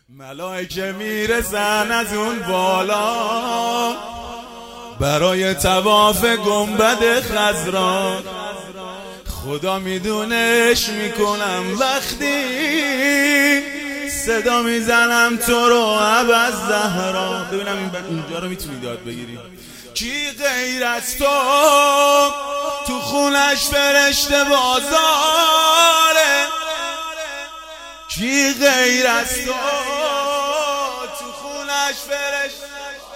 ملائکه میرسن از اون بالا برای طواف گنبد خضرا. خدا میدونش میکنم وقتی صدا میزنم تو رو عباس زهرا. ببینم اینجا رو میتونی داد بگیری. کی غیر از تو خونش فرشته بازاره. کی غیر از تو خونش فرشته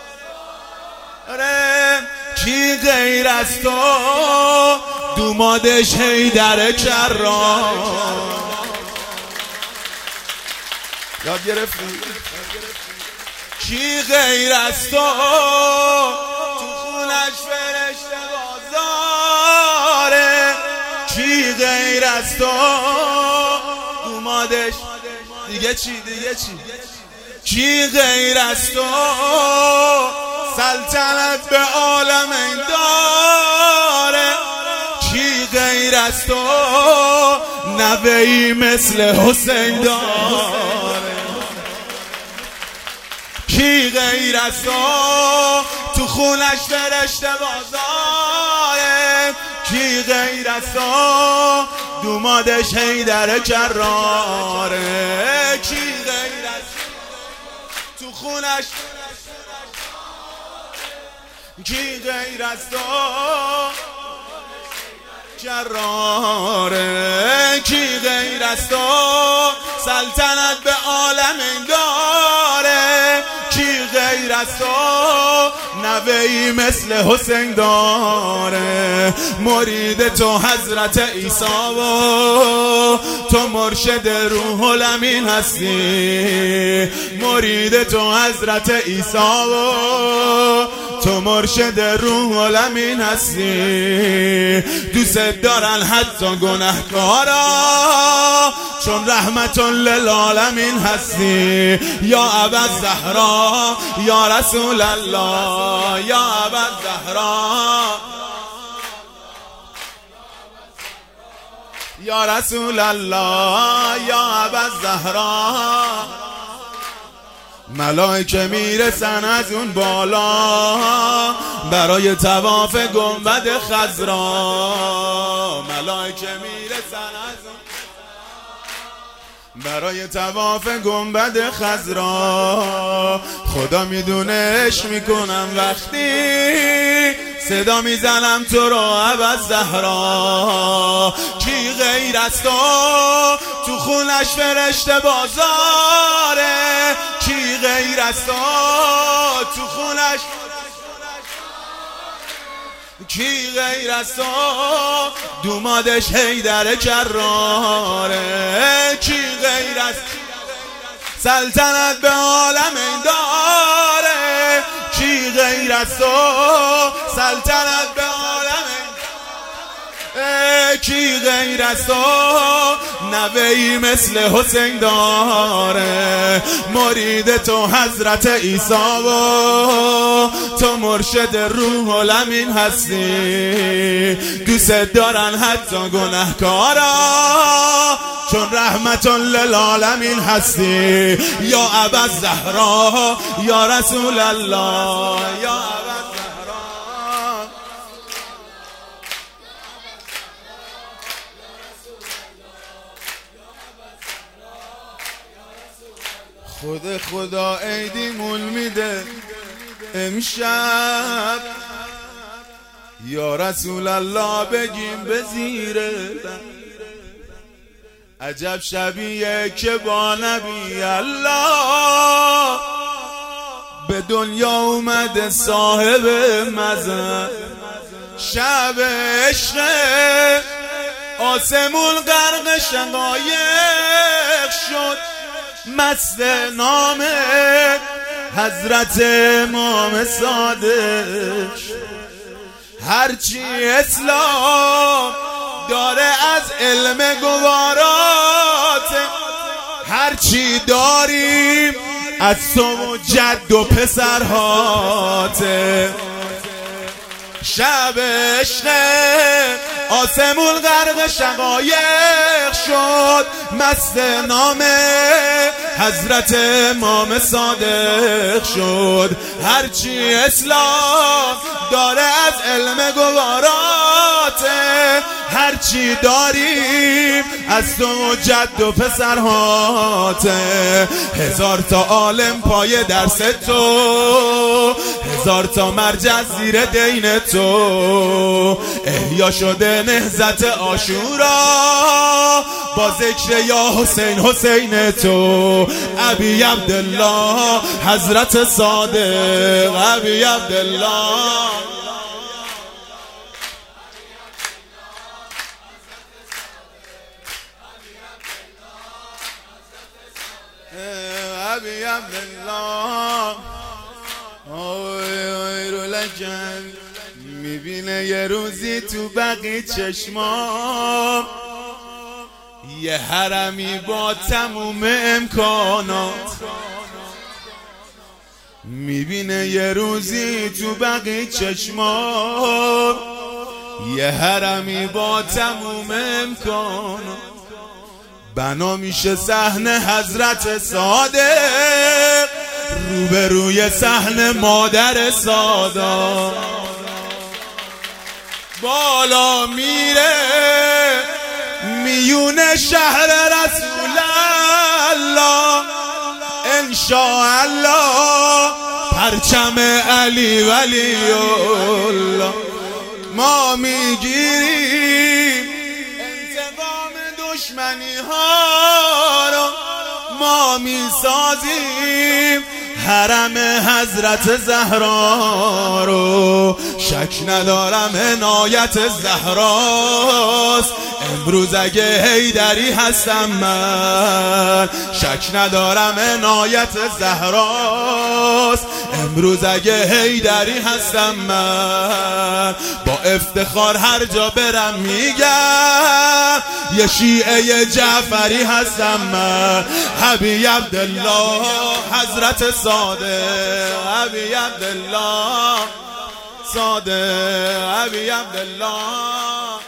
بازاره. کی غیر از تو دومادش حیدر کرام. یاد گرفتی؟ کی غیر از تو خونش فرشته بازاره. کی غیر از تو دومادش دیگه چی؟ کی غیر از تو سلطنت به عالم این داره. کی غیر از تو نوه‌ای مثل حسین داره. کی غیر از تو خونش فرشته بازاره. کی غیر از تو دومادش حیدر کراره. کی غیر از تو خونش. کی غیر از تو کراره. کی غیر از تو سلطنت به عالم داره. کی غیر از تو نوه‌ای مثل حسین داره. مرید تو حضرت عیسی و تو مرشد روح الامین هستی. مرید تو حضرت عیسی و تو مرشد روح الامین هستی. دوست دارن حتی گناهکارا چون رحمت للعالمین هستی. یا عباس زهرا یا رسول الله. یا عباس زهرا یا رسول الله. یا عباس زهرا. ملائکه میرسن از اون بالا برای طواف گنبد خضرا. ملائکه میرسن از اون برای طواف گنبد خضرا. خدا میدونش میکنم وقتی صدا میزنم تو رو عباس زهرا. کی غیر از تو خونش فرشته بازاره. کی غیر از تو خونش. کی غیر از تو دومادش حیدر کراره. کی غیر از سلطنت به عالم داره. کی غیر از تو سلطنت به عالم. کی غیر از تو نوه‌ای مثل حسین داره. مرید تو حضرت عیسی و تو مرشد روح الامین هستی. دوست دارن حتی گناهکارا چون رحمت للعالمین هستی. یا عباس زهرا یا رسول الله. یا عباس خدا عیدیمون میده امشب. یا رسول الله بگیم به زیر عجب شبیه که با نبی الله به دنیا اومده صاحب مزن. شب عشق آسمون غرق شقایق شد. مست نام حضرت امام صادق. هرچی اسلام داره از علم گوارات. هرچی داریم از تو و جد و پسرهات. شب عشق آسمون غرق شقایق شد، مست نام حضرت امام صادق شد. هرچی اسلام داره از علم گواراته، هرچی داریم از تو و جد و پسرهاته. 1000 تا عالم پای درس تو، 1000 تا مرجع زیر دین تو. احیا شده نهضت عاشورا با ذکر یا حسین حسین تو. ابی عبدالله حضرت صادق، ابی عبدالله. ابی عبدالله آی رو لجن میبینه یه روزی تو بقی چشمام یه حرمی با تموم امکانات. میبینه یه روزی تو بقی چشمام یه حرمی با تموم امکانات. بنا میشه صحنه حضرت صادق روبروی صحنه مادر سادات. بالا میره میونه شهر رسول الله، انشاءالله پرچم علی ولی الله. ما میگیریم انتقام دشمنی ها رو، ما میسازیم حرم حضرت زهرا رو. شک ندارم عنایت زهراست امروز اگه حیدری هستم من. شک ندارم عنایت زهراست امروز اگه حیدری هستم من. با افتخار هر جا برم میگم یه شیعه جعفری هستم من. ابی عبدالله حضرت صادق، ابی عبدالله صادق، ابی عبدالله.